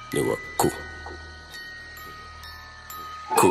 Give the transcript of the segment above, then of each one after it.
They were cool. Cool.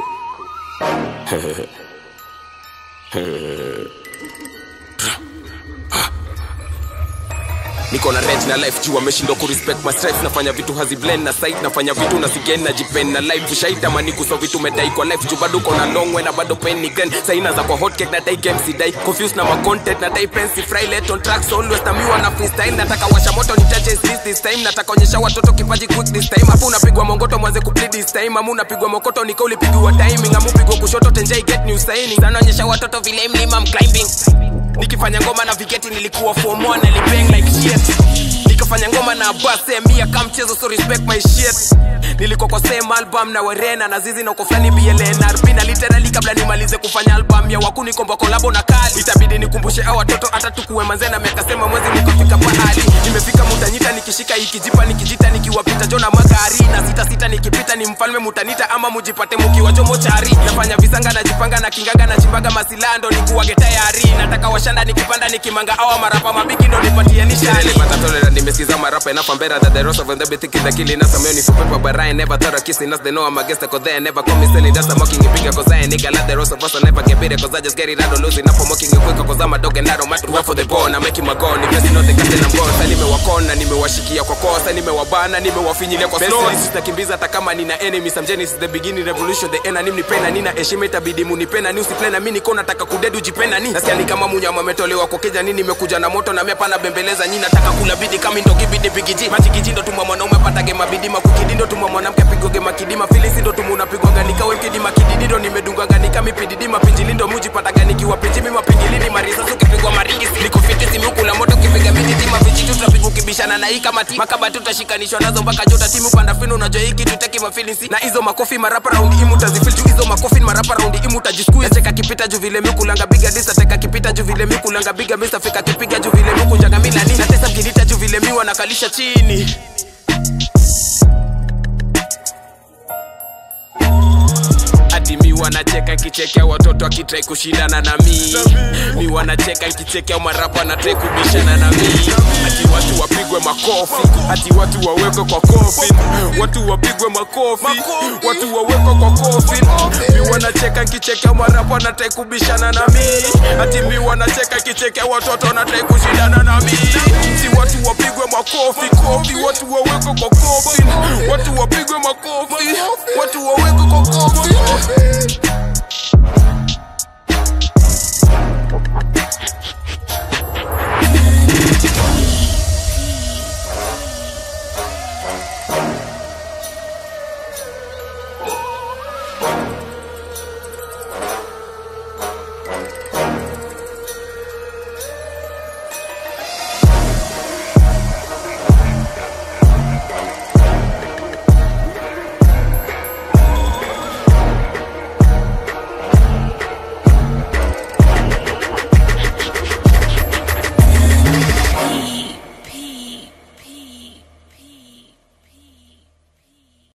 Niko na range na life juu wameshindwa kurespect my stripes. Nafanya vitu haziblend na sight, nafanya vitu na sigen na jipen na life shaita maniku so vitu medai kwa life juu bado kona long way na bado pain ni grand. Saina za kwa hot cake na dai game si dai confused na ma content na dai pensi fry let on tracks always na miwa na freestyle. Nataka washa moto nitache this time, nataka onyesha watoto kipaji quick this time. Hapo unapigwa mongoto mwanze kuplead this time, amu unapigwa mokoto nika ulipigwa timing, amu pigwa kushoto tenjai get new signing. Sana onyesha watoto vile mlima climbing. Nikifanya ngoma na vigeti nilikuwa form 1 na libang like shit. Nikafanya ngoma na base mia kama mchezo so respect my shit. Nilikuwa kwa same album na Werena na Zizi na uko flani BLNRP na literally kabla nimalize kufanya album ya wakuni komba kolabo na Kali. Itabidi nikumbushe hao watoto hata tukuwe manzena mekasema mwezi mkafika pahali. Nimefika mutanyita nikishika ikijipa nikijita nikiwapita jona magari na sita nikipita ni mfalme mutanita ama mujipate mkiwa jomo chari. Nafanya visanga na jipanga na kingaga na chimbaga masilando nikuwage tayari. Nataka washanda nikipanda nikimanga awa marapa mabiki ndo nipatie nishani. Pata tolera nimesikiza marapa enough I'm better than the rest of them. They be thinking they're killing us. I'm only for paper but I never thought of kissing us. They know I'm a guest cause they never call me silly. That's a mocking it bigger cause I ain't nigga like the rest of us. I never get better cause I just get it. I don't lose enough for mocking it quicker cause I'm a dog and I don't matter what for the bone. I'm making my goal. If you know the captain I'm gone. Sasa nimewakona nimewashikia kwa kosa nimewabana nimewafinyilia kwa slow. Sitakimbiza hata kama nina enemies. I'm Genesis the beginning revolution the end. Nimnipenda nina heshima itabidi munipenda ni usipenda mimi niko nataka kudedu jipenda ni. Nasikia ni kama munyama ametolewa kwa keja nini nimekuja na moto na mimi hapana bembeleza nyinyi nataka kula bidi kama ndo kibidi bigiji. Machikiji ndo tuma mwanaume patage mabidima kukidi ndo tuma mwanamke pigoge makidima filisi ndo tuma unapigwa ganika wewe kidima kididi ndo nimedunga ganika mipididi mapinjili ndo muji pataga nikiwa pinji mimi mapinjili marisa ukipigwa maringi niko fiti simu kula moto kipiga miti mapinjili tutapigwa kibishana na hii kama timu makaba tutashikanishwa nazo mpaka jota timu panda finu unajua hiki tutaki mafilisi na hizo makofi marapa round imu tazifil juu hizo makofi marapa round imu tajiskuya cheka kipita juu vile mikulanga biga disa teka kipita juu vile mikulanga biga misa fika kipiga juu vile mikunjaga mila nini na tesa mkinita juu vile miwa nakalisha chini. Mi wanacheka kichekea watoto akitrai kushindana na mi wanacheka kichekea marapa na trai kubishana na mi. Ati watu wapigwe makofi, ati watu wawekwe kwa coffin, watu wapigwe makofi, watu wawekwe kwa coffin. Mi wanacheka kichekea marapa na trai kubishana na mi. Ati mi wanacheka kichekea watoto na trai kushindana na mi. Si watu wapigwe makofi, kofi, watu wawekwe kwa coffin, watu wapigwe makofi, watu wawekwe kwa coffin.